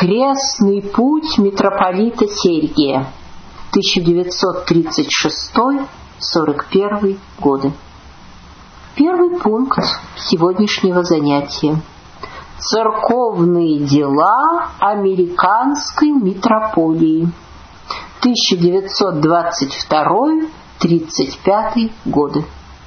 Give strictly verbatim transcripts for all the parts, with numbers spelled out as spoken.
Крестный путь митрополита Сергия. тысяча девятьсот тридцать шестой — сорок первый годы. Первый пункт сегодняшнего занятия. Церковные дела американской митрополии. тысяча девятьсот двадцать второй — тридцать пятый годы.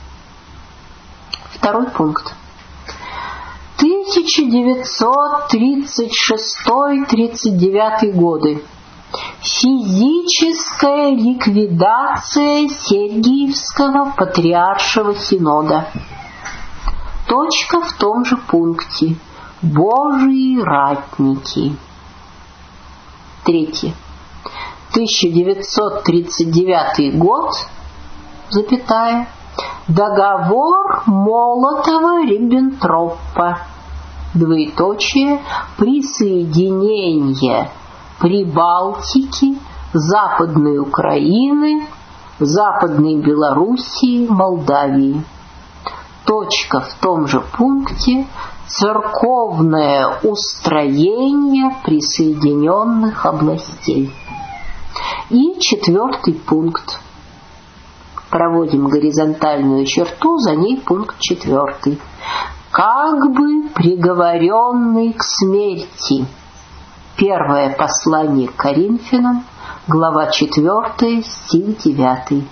Второй пункт. тысяча девятьсот тридцать шестой — тридцать девятый годы. Физическая ликвидация Сергиевского патриаршего синода. Точка в том же пункте. Божьи ратники. Третье. тысяча девятьсот тридцать девятый год, запятая, договор Молотова-Риббентропа, двоеточие, присоединение Прибалтики, Западной Украины, Западной Белоруссии, Молдавии. Точка в том же пункте. Церковное устроение присоединенных областей. И четвертый пункт. Проводим горизонтальную черту, за ней пункт четвертый. Как бы приговоренный к смерти. Первое послание к Коринфянам, глава четвёртая, стих девятый.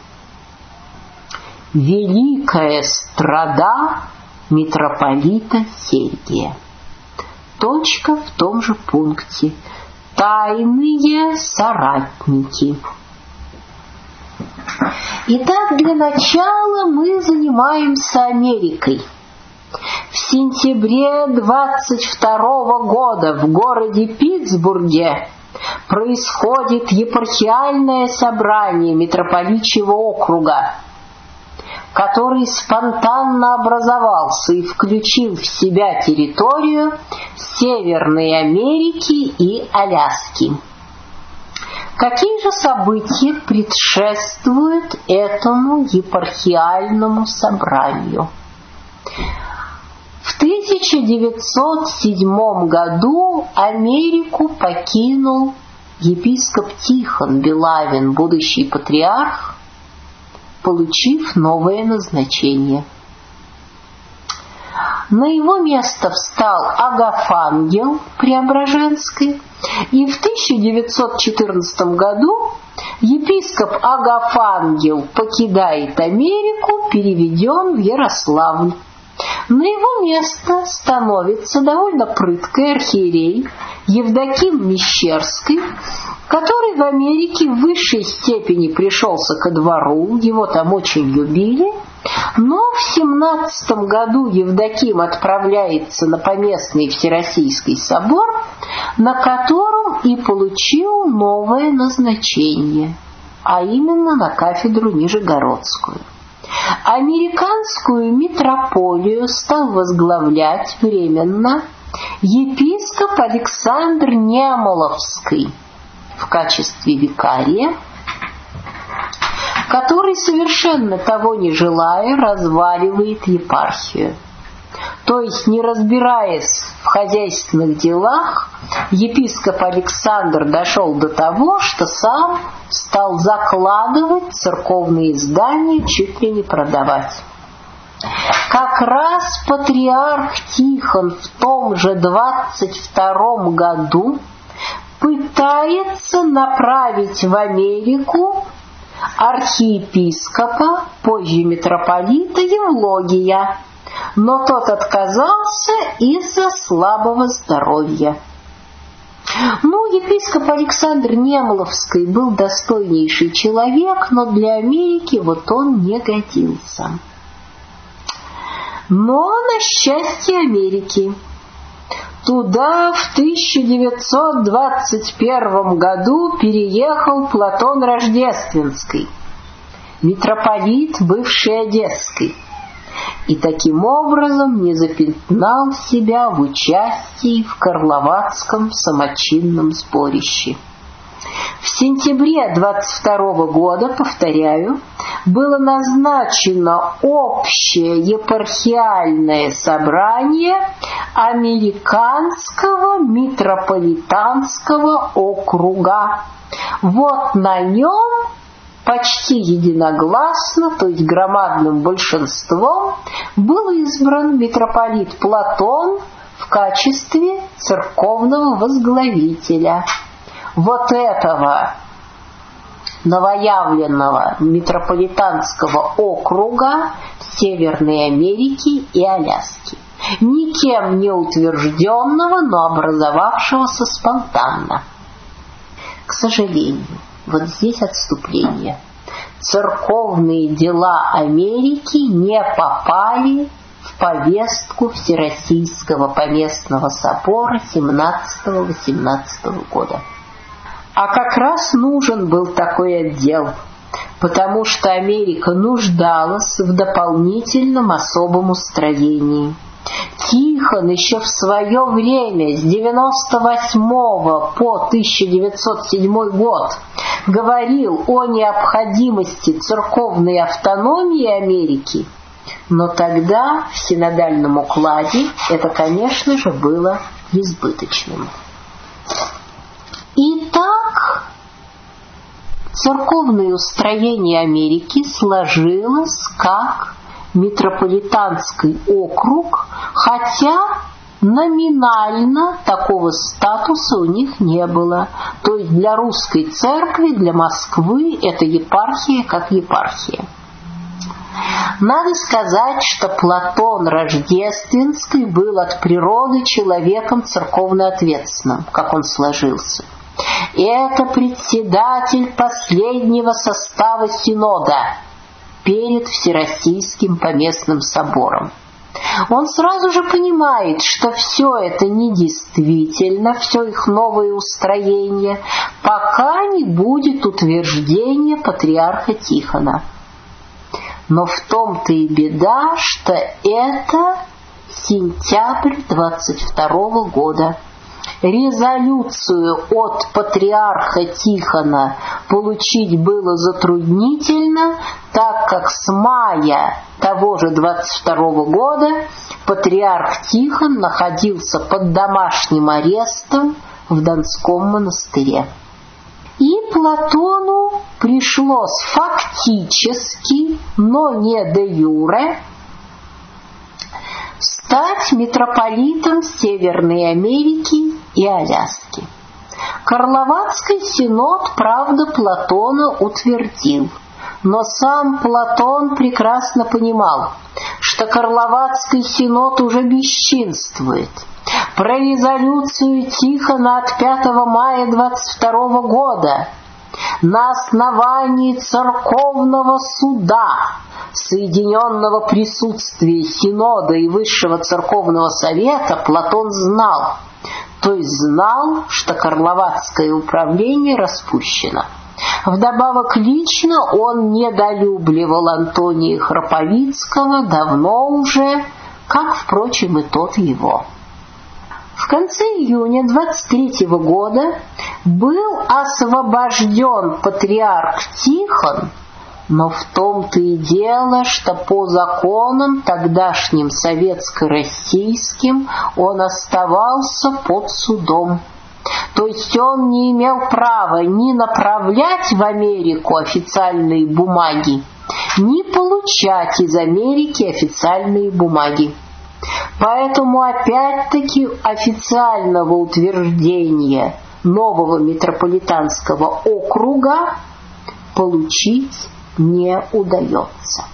Великая страда митрополита Сергия. Точка в том же пункте. Тайные соратники. Итак, для начала мы занимаемся Америкой. В сентябре двадцать второго года в городе Питтсбурге происходит епархиальное собрание митрополичьего округа, который спонтанно образовался и включил в себя территорию Северной Америки и Аляски. Какие же события предшествуют этому епархиальному собранию? В тысяча девятьсот седьмом году Америку покинул епископ Тихон Белавин, будущий патриарх, получив новое назначение. На его место встал Агафангел Преображенский, и в тысяча девятьсот четырнадцатом году епископ Агафангел покидает Америку, переведен в Ярославль. На его место становится довольно прыткий архиерей Евдоким Мещерский, который в Америке в высшей степени пришелся ко двору, его там очень любили, но в семнадцатом году Евдоким отправляется на поместный Всероссийский собор, на котором и получил новое назначение, а именно на кафедру Нижегородскую. Американскую митрополию стал возглавлять временно епископ Александр Немоловский в качестве викария, который, совершенно того не желая, разваливает епархию. То есть, не разбираясь в хозяйственных делах, епископ Александр дошел до того, что сам стал закладывать церковные здания, чуть ли не продавать. Как раз патриарх Тихон в том же двадцать втором году пытается направить в Америку архиепископа, позже митрополита Евлогия, но тот отказался из-за слабого здоровья. Ну, епископ Александр Немоловский был достойнейший человек, но для Америки вот он не годился. Но на счастье Америки туда в тысяча девятьсот двадцать первом году переехал Платон Рождественский, митрополит бывшей Одесской, и таким образом не запятнал себя в участии в Карловацком самочинном сборище. В сентябре двадцать второго года, повторяю, было назначено общее епархиальное собрание американского митрополитанского округа. Вот на нем почти единогласно, то есть громадным большинством, был избран митрополит Платон в качестве церковного возглавителя вот этого новоявленного митрополитанского округа Северной Америки и Аляски, никем не утвержденного, но образовавшегося спонтанно. К сожалению, вот здесь отступление. Церковные дела Америки не попали в повестку Всероссийского поместного собора семнадцатого-восемнадцатого года. А как раз нужен был такой отдел, потому что Америка нуждалась в дополнительном особом устроении. Тихон еще в свое время, с девяносто восьмого по тысяча девятьсот седьмой год, говорил о необходимости церковной автономии Америки, но тогда в синодальном укладе это, конечно же, было избыточным. Итак, церковное устроение Америки сложилось как митрополитанский округ, хотя номинально такого статуса у них не было. То есть для русской церкви, для Москвы это епархия как епархия. Надо сказать, что Платон Рождественский был от природы человеком церковно ответственным, как он сложился. Это председатель последнего состава Синода перед Всероссийским поместным собором. Он сразу же понимает, что все это недействительно, все их новое устроение, пока не будет утверждения патриарха Тихона. Но в том-то и беда, что это сентябрь двадцать второго года. Резолюцию от патриарха Тихона получить было затруднительно, так как с мая того же двадцать второго года патриарх Тихон находился под домашним арестом в Донском монастыре. И Платону пришлось фактически, но не де юре, стать митрополитом Северной Америки и Аляски. Карловацкий синод, правда, Платона утвердил, но сам Платон прекрасно понимал, что Карловацкий синод уже бесчинствует. Про резолюцию Тихона от пятого мая двадцать второго года на основании церковного суда, соединенного присутствия Синода и Высшего церковного совета, Платон знал, то есть знал, что Карловацкое управление распущено. Вдобавок лично он недолюбливал Антония Храповицкого давно уже, как, впрочем, и тот его. В конце июня двадцать третьего года был освобожден патриарх Тихон, но в том-то и дело, что по законам тогдашним советско-российским он оставался под судом. То есть он не имел права ни направлять в Америку официальные бумаги, ни получать из Америки официальные бумаги. Поэтому опять-таки официального утверждения нового митрополитанского округа получить не удается.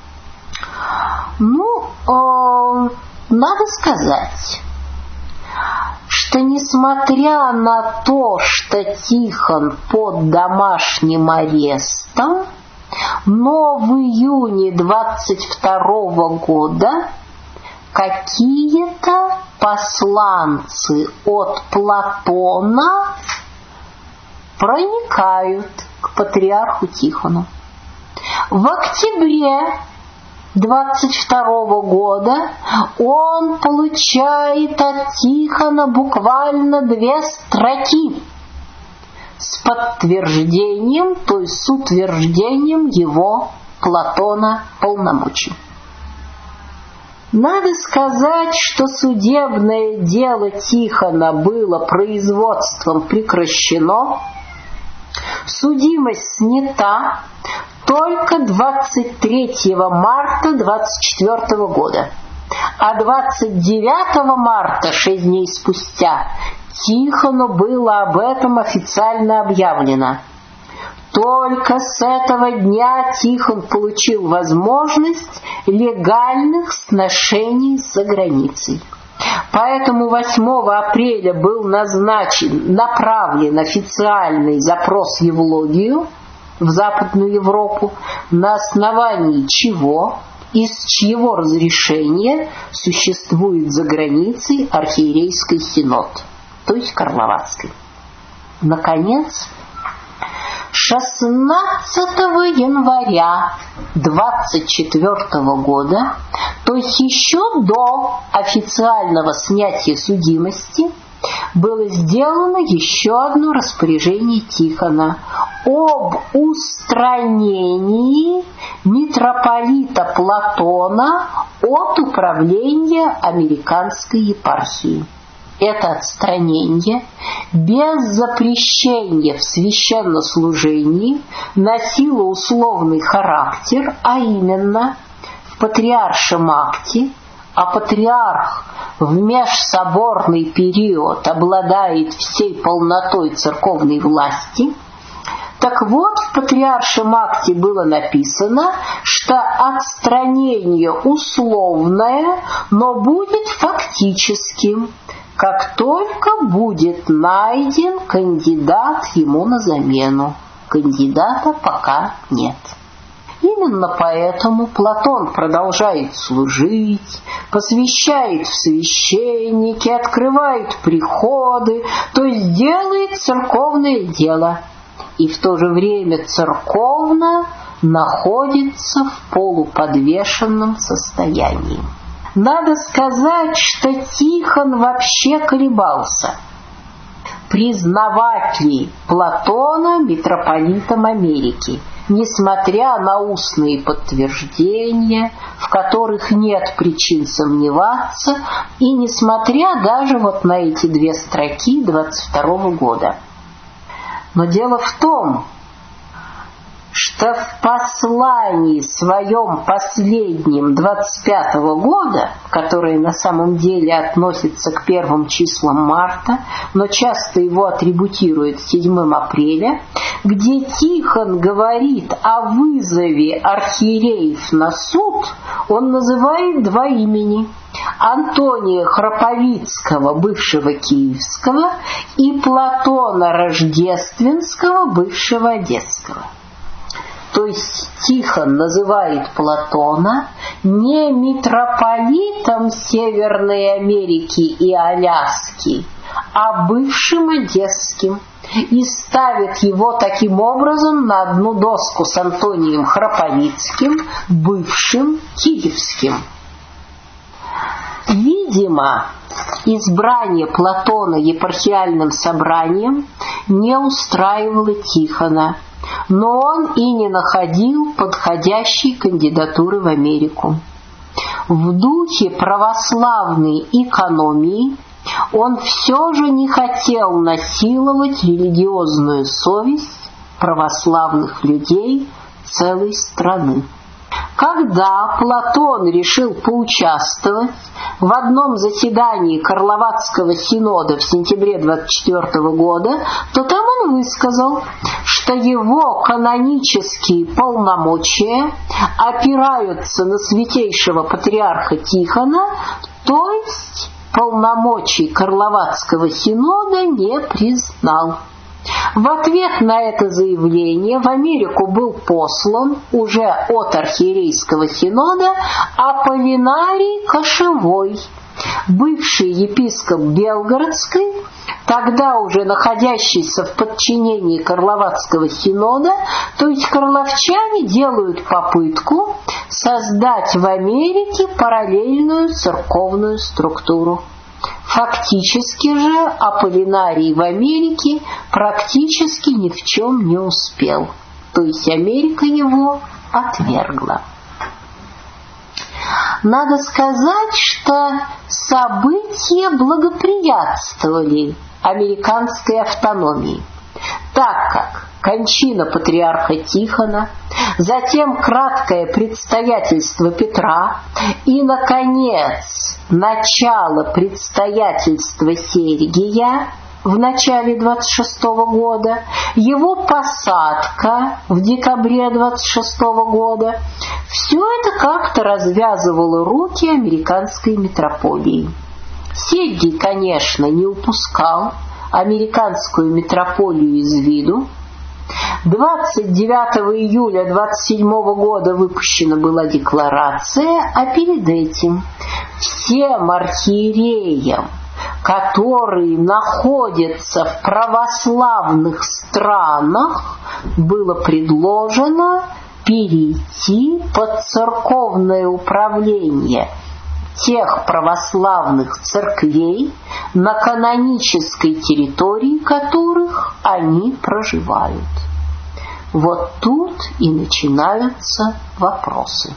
Ну, э, надо сказать, что несмотря на то, что Тихон под домашним арестом, но в июне двадцать второго года какие-то посланцы от Платона проникают к патриарху Тихону. В октябре двадцать второго года он получает от Тихона буквально две строки с подтверждением, то есть с утверждением его, Платона, полномочий. Надо сказать, что судебное дело Тихона было производством прекращено, судимость снята только двадцать третьего марта двадцать четвёртого года, а двадцать девятого марта, шесть дней спустя, Тихону было об этом официально объявлено. Только с этого дня Тихон получил возможность легальных сношений за границей. Поэтому восьмого апреля был назначен, направлен официальный запрос в Евлогию, в Западную Европу, на основании чего и с чьего разрешения существует за границей архиерейский синод, то есть Карловацкий. Наконец, шестнадцатого января двадцать четвёртого года, то есть еще до официального снятия судимости, было сделано еще одно распоряжение Тихона об устранении митрополита Платона от управления американской епархией. Это отстранение без запрещения в священнослужении носило условный характер, а именно в патриаршем акте, а патриарх в межсоборный период обладает всей полнотой церковной власти. Так вот, в патриаршем акте было написано, что отстранение условное, но будет фактическим, как только будет найден кандидат ему на замену. Кандидата пока нет. Именно поэтому Платон продолжает служить, посвящает в священники, открывает приходы, то есть делает церковное дело. И в то же время церковно находится в полуподвешенном состоянии. Надо сказать, что Тихон вообще колебался, признавать ли Платона митрополитом Америки, несмотря на устные подтверждения, в которых нет причин сомневаться, и несмотря даже вот на эти две строки двадцать второго года. Но дело в том, что в послании своем последнем двадцать пятого года, которое на самом деле относится к первым числам марта, но часто его атрибутируют седьмого апреля, где Тихон говорит о вызове архиереев на суд, он называет два имени: Антония Храповицкого, бывшего Киевского, и Платона Рождественского, бывшего Одесского. То есть Тихон называет Платона не митрополитом Северной Америки и Аляски, а бывшим одесским, и ставит его таким образом на одну доску с Антонием Храповицким, бывшим киевским. Видимо, избрание Платона епархиальным собранием не устраивало Тихона, но он и не находил подходящей кандидатуры в Америку. В духе православной экономии он все же не хотел насиловать религиозную совесть православных людей целой страны. Когда Платон решил поучаствовать в одном заседании Карловацкого синода в сентябре двадцать четвёртого года, то там он высказал, что его канонические полномочия опираются на святейшего патриарха Тихона, то есть полномочий Карловацкого синода не признал. В ответ на это заявление в Америку был послан уже от архиерейского синода Аполлинарий Кошевой, бывший епископ Белгородской, тогда уже находящийся в подчинении Карловацкого синода, то есть карловчане делают попытку создать в Америке параллельную церковную структуру. Фактически же Аполлинарий в Америке практически ни в чем не успел, то есть Америка его отвергла. Надо сказать, что события благоприятствовали американской автономии, так как кончина патриарха Тихона, затем краткое предстоятельство Петра и, наконец, начало предстоятельства Сергия в начале двадцать шестого года, его посадка в декабре двадцать шестого года, все это как-то развязывало руки американской метрополии. Сергий, конечно, не упускал американскую метрополию из виду. двадцать девятого июля двадцать седьмого года выпущена была декларация, а перед этим всем архиереям, которые находятся в православных странах, было предложено перейти под церковное управление тех православных церквей, на канонической территории которых они проживают. Вот тут и начинаются вопросы.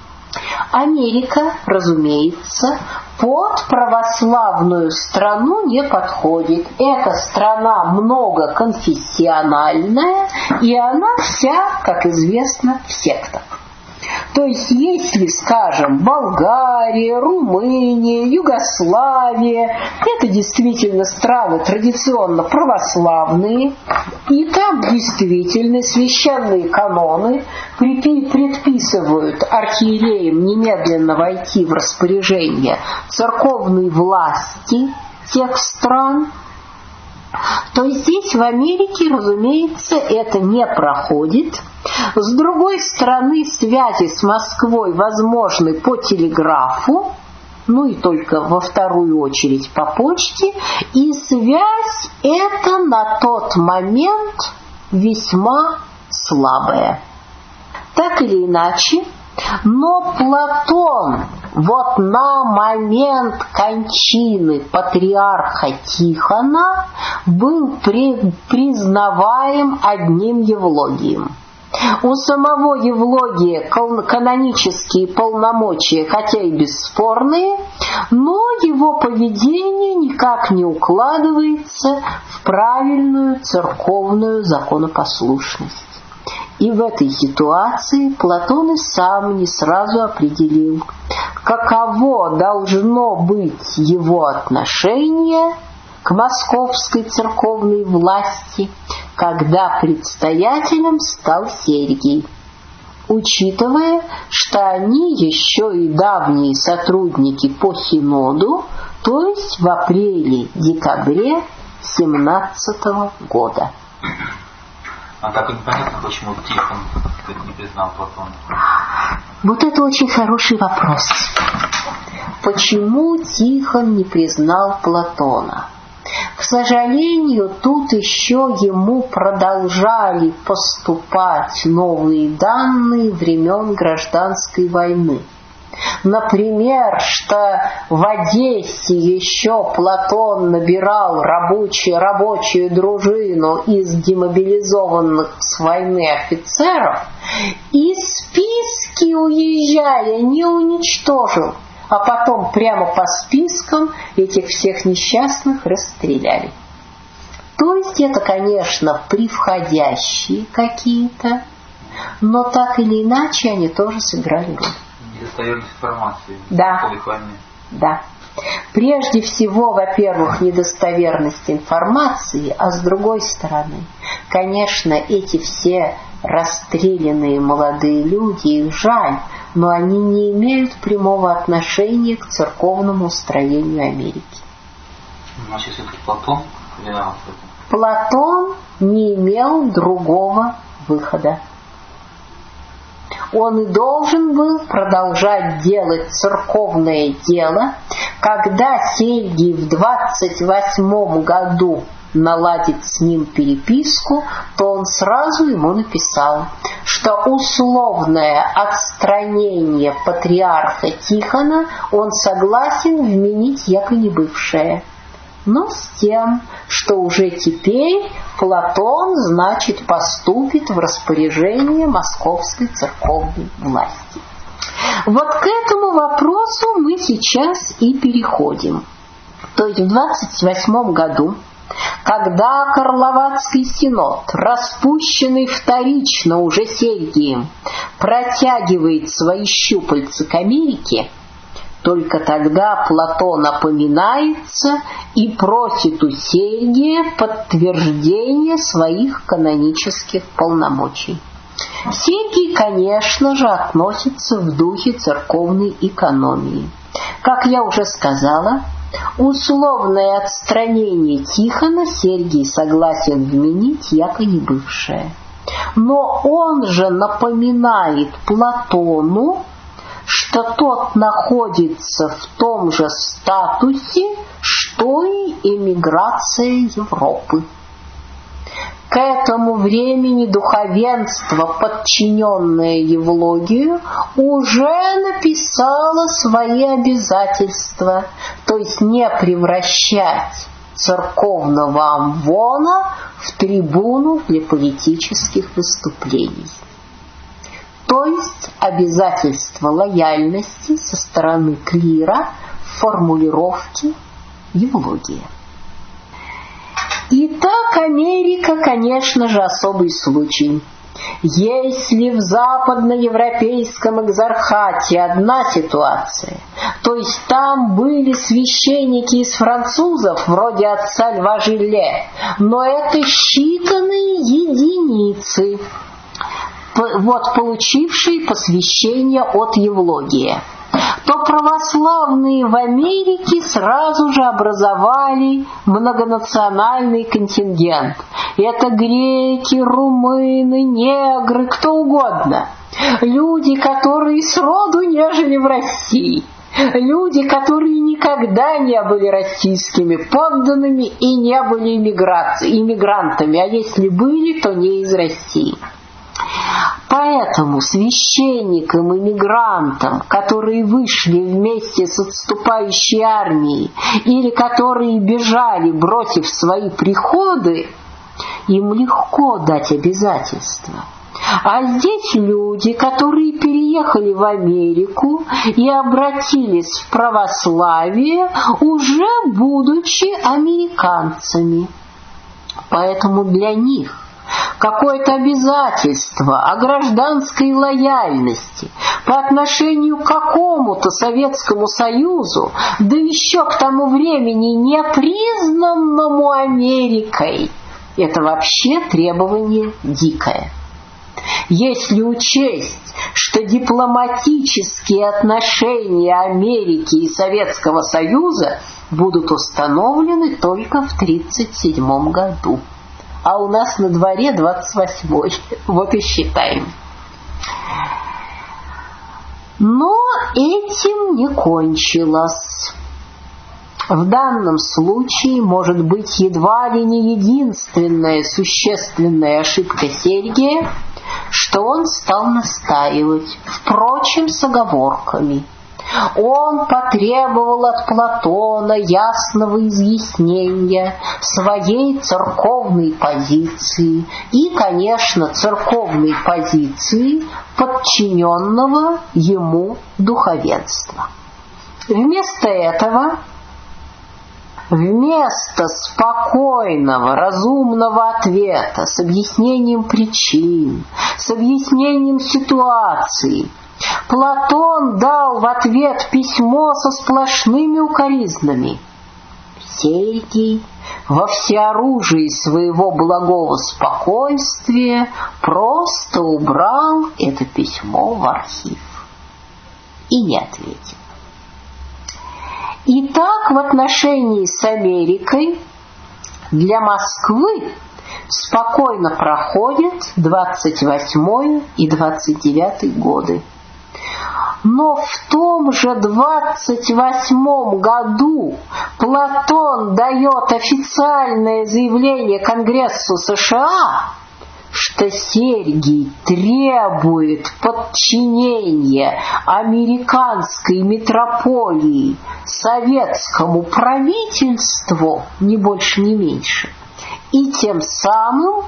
Америка, разумеется, под православную страну не подходит. Эта страна многоконфессиональная, и она вся, как известно, в сектах. То есть, если, скажем, Болгария, Румыния, Югославия, это действительно страны традиционно православные, и там действительно священные каноны предписывают архиереям немедленно войти в распоряжение церковной власти тех стран, то здесь, в Америке, разумеется, это не проходит. С другой стороны, связи с Москвой возможны по телеграфу, ну и только во вторую очередь по почте, и связь эта на тот момент весьма слабая. Так или иначе, но Платон вот на момент кончины патриарха Тихона был признаваем одним Евлогием. У самого Евлогия канонические полномочия, хотя и бесспорные, но его поведение никак не укладывается в правильную церковную законопослушность. И в этой ситуации Платон и сам не сразу определил, каково должно быть его отношение к московской церковной власти, когда предстоятелем стал Сергий, учитывая, что они еще и давние сотрудники по Синоду, то есть в апреле-декабре семнадцатого года. А так и непонятно, почему Тихон не признал Платона. Вот это очень хороший вопрос. Почему Тихон не признал Платона? К сожалению, тут еще ему продолжали поступать новые данные времен Гражданской войны. Например, что в Одессе еще Платон набирал рабочую, рабочую дружину из демобилизованных с войны офицеров и списки, уезжая, не уничтожил, а потом прямо по спискам этих всех несчастных расстреляли. То есть это, конечно, превходящие какие-то, но так или иначе они тоже сыграли роль. Недостоверность информации. Да. Да. Прежде всего, во-первых, недостоверность информации, а с другой стороны, конечно, эти все расстрелянные молодые люди, их жаль, но они не имеют прямого отношения к церковному устроению Америки. Значит, это Платон виноват в этом? Платон не имел другого выхода. Он и должен был продолжать делать церковное дело. Когда Сергий в двадцать восьмом году наладит с ним переписку, то он сразу ему написал, что условное отстранение патриарха Тихона он согласен вменить яко не бывшее. Но с тем, что уже теперь Платон, значит, поступит в распоряжение московской церковной власти. Вот к этому вопросу мы сейчас и переходим. То есть в двадцать восьмом году, когда Карловацкий синод, распущенный вторично уже Сергием, протягивает свои щупальца к Америке, только тогда Платон опоминается и просит у Сергия подтверждения своих канонических полномочий. Сергий, конечно же, относится в духе церковной экономии. Как я уже сказала, условное отстранение Тихона Сергий согласен вменить, яко не бывшее. Но он же напоминает Платону, что тот находится в том же статусе, что и эмиграция Европы. К этому времени духовенство, подчиненное Евлогию, уже написало свои обязательства, то есть не превращать церковного амвона в трибуну для политических выступлений. То есть обязательство лояльности со стороны клира в формулировке Евлогия. Итак, Америка, конечно же, особый случай. Если в западноевропейском экзархате одна ситуация, то есть там были священники из французов, вроде отца Льва Жиле, но это считанные единицы, вот, получившие посвящение от Евлогия, то православные в Америке сразу же образовали многонациональный контингент. Это греки, румыны, негры, кто угодно. Люди, которые сроду не жили в России. Люди, которые никогда не были российскими подданными и не были иммигрантами, а если были, то не из России. Поэтому священникам и мигрантам, которые вышли вместе с отступающей армией или которые бежали, бросив свои приходы, им легко дать обязательства. А здесь люди, которые переехали в Америку и обратились в православие, уже будучи американцами. Поэтому для них какое-то обязательство о гражданской лояльности по отношению к какому-то Советскому Союзу, да еще к тому времени не признанному Америкой, это вообще требование дикое. Если учесть, что дипломатические отношения Америки и Советского Союза будут установлены только в тридцать седьмом году. А у нас на дворе двадцать восьмой. Вот и считаем. Но этим не кончилось. В данном случае может быть едва ли не единственная существенная ошибка Сергия, что он стал настаивать, впрочем, с оговорками. Он потребовал от Платона ясного изъяснения своей церковной позиции и, конечно, церковной позиции подчиненного ему духовенства. Вместо этого, вместо спокойного, разумного ответа с объяснением причин, с объяснением ситуации, Платон дал в ответ письмо со сплошными укоризнами. Сергий во всеоружии своего благого спокойствия просто убрал это письмо в архив и не ответил. Итак, в отношении с Америкой для Москвы спокойно проходят двадцать восьмой и двадцать девятый годы. Но в том же двадцать восьмом году Платон дает официальное заявление Конгрессу США, что Сергий требует подчинения американской митрополии советскому правительству, ни больше, ни меньше, и тем самым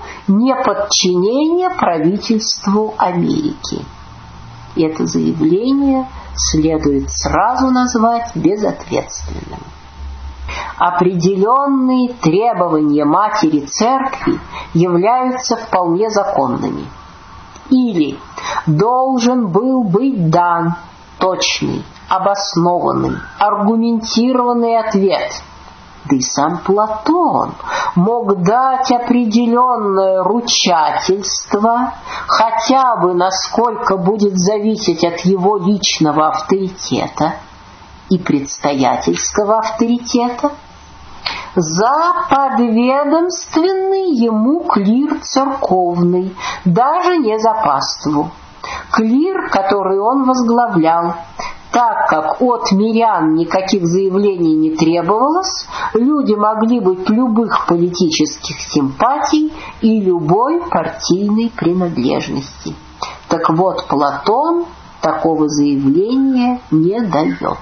неподчинение правительству Америки. Это заявление следует сразу назвать безответственным. Определенные требования матери церкви являются вполне законными. Или должен был быть дан точный, обоснованный, аргументированный ответ. Да и сам Платон мог дать определенное ручательство, хотя бы насколько будет зависеть от его личного авторитета и предстоятельского авторитета, за подведомственный ему клир церковный, даже не за паству. Клир, который он возглавлял, так как от мирян никаких заявлений не требовалось, люди могли быть любых политических симпатий и любой партийной принадлежности. Так вот, Платон такого заявления не дает.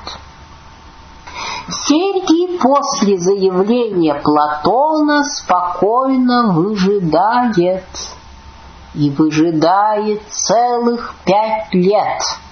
Сергий после заявления Платона спокойно выжидает. И выжидает целых пять лет.